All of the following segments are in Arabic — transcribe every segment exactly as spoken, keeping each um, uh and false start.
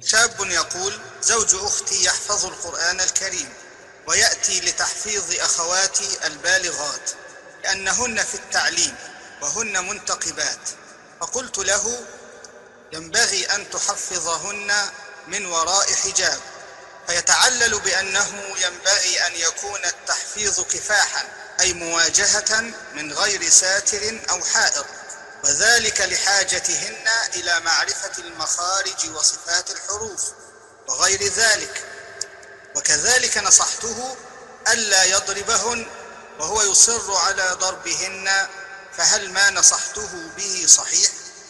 شاب يقول: زوج أختي يحفظ القرآن الكريم ويأتي لتحفيظ أخواتي البالغات لأنهن في التعليم وهن منتقبات، فقلت له: ينبغي أن تحفظهن من وراء حجاب، فيتعلل بأنه ينبغي أن يكون التحفيظ كفاحا، أي مواجهة من غير ساتر أو حائط، وذلك لحاجتهن إلى معرفة المخارج وصفات الحروف وغير ذلك. وكذلك نصحته ألا يضربهن وهو يصر على ضربهن، فهل ما نصحته به صحيح؟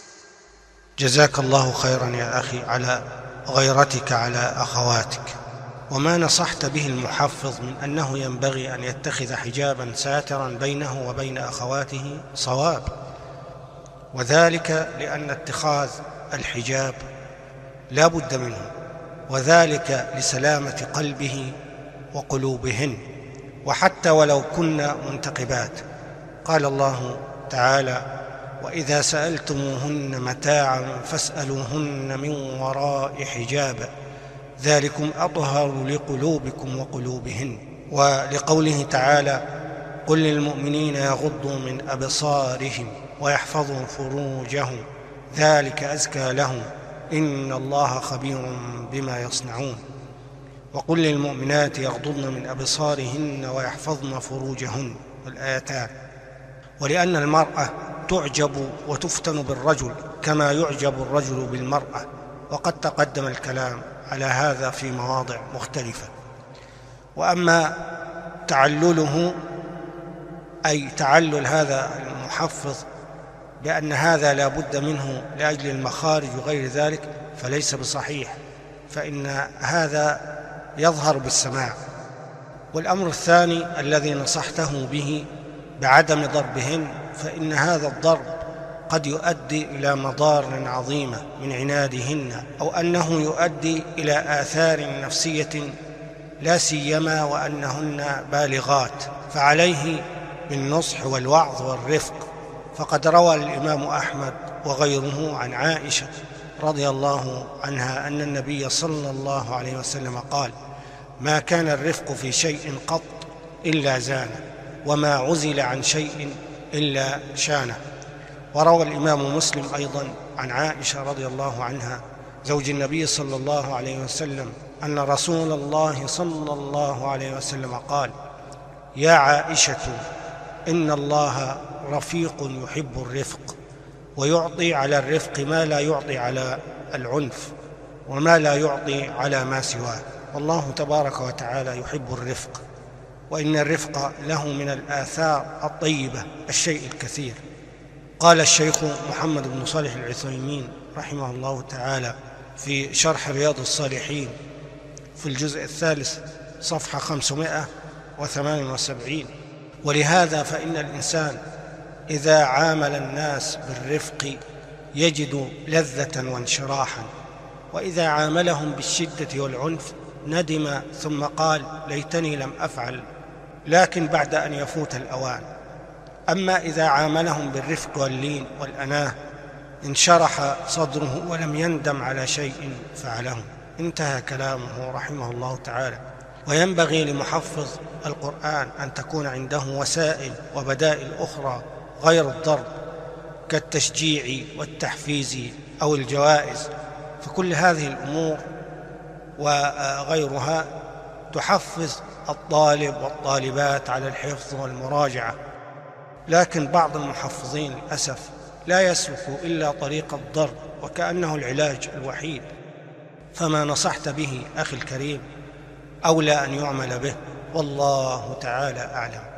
جزاك الله خيرا يا أخي على غيرتك على أخواتك. وما نصحت به المحفظ من أنه ينبغي أن يتخذ حجابا ساترا بينه وبين أخواته صواب، وذلك لأن اتخاذ الحجاب لا بد منه، وذلك لسلامة قلبه وقلوبهن، وحتى ولو كن منتقبات. قال الله تعالى: وإذا سألتموهن متاعا فاسألوهن من وراء حجاب ذلكم أطهر لقلوبكم وقلوبهن. ولقوله تعالى: قل للمؤمنين يغضوا من أبصارهم ويحفظوا فروجهم ذلك أزكى لهم إن الله خبير بما يصنعون. وقل للمؤمنات يغضضن من أبصارهن ويحفظن فروجهن، الآيتان. ولأن المرأة تعجب وتفتن بالرجل كما يعجب الرجل بالمرأة، وقد تقدم الكلام على هذا في مواضع مختلفة. وأما تعلله، أي تعلل هذا المحفظ بأن هذا لا بد منه لأجل المخارج وغير ذلك، فليس بصحيح، فإن هذا يظهر بالسماع. والأمر الثاني الذي نصحته به بعدم ضربهن، فإن هذا الضرب قد يؤدي إلى مضار عظيمة من عنادهن، أو أنه يؤدي إلى آثار نفسية، لا سيما وأنهن بالغات، فعليه بالنصح والوعظ والرفق. فقد روى الإمام أحمد وغيره عن عائشة رضي الله عنها أن النبي صلى الله عليه وسلم قال: ما كان الرفق في شيء قط إلا زانه، وما عزل عن شيء إلا شانه. وروى الإمام مسلم أيضا عن عائشة رضي الله عنها زوج النبي صلى الله عليه وسلم أن رسول الله صلى الله عليه وسلم قال: يا عائشة إن الله رفيق يحب الرفق، ويعطي على الرفق ما لا يعطي على العنف، وما لا يعطي على ما سواه، والله تبارك وتعالى يحب الرفق، وإن الرفق له من الآثار الطيبة الشيء الكثير. قال الشيخ محمد بن صالح العثيمين رحمه الله تعالى في شرح رياض الصالحين في الجزء الثالث صفحة خمسمائة وثمانية وسبعين: ولهذا فإن الإنسان إذا عامل الناس بالرفق يجد لذة وانشراحا، وإذا عاملهم بالشدة والعنف ندم ثم قال: ليتني لم أفعل، لكن بعد أن يفوت الأوان. أما إذا عاملهم بالرفق واللين والأناه انشرح صدره ولم يندم على شيء فعله. انتهى كلامه رحمه الله تعالى. وينبغي لمحفظ القرآن أن تكون عنده وسائل وبدائل أخرى غير الضرب، كالتشجيع والتحفيز أو الجوائز، فكل هذه الأمور وغيرها تحفز الطالب والطالبات على الحفظ والمراجعة. لكن بعض المحفظين للأسف لا يسلك إلا طريق الضرب، وكأنه العلاج الوحيد. فما نصحت به أخي الكريم أولى أن يعمل به، والله تعالى أعلم.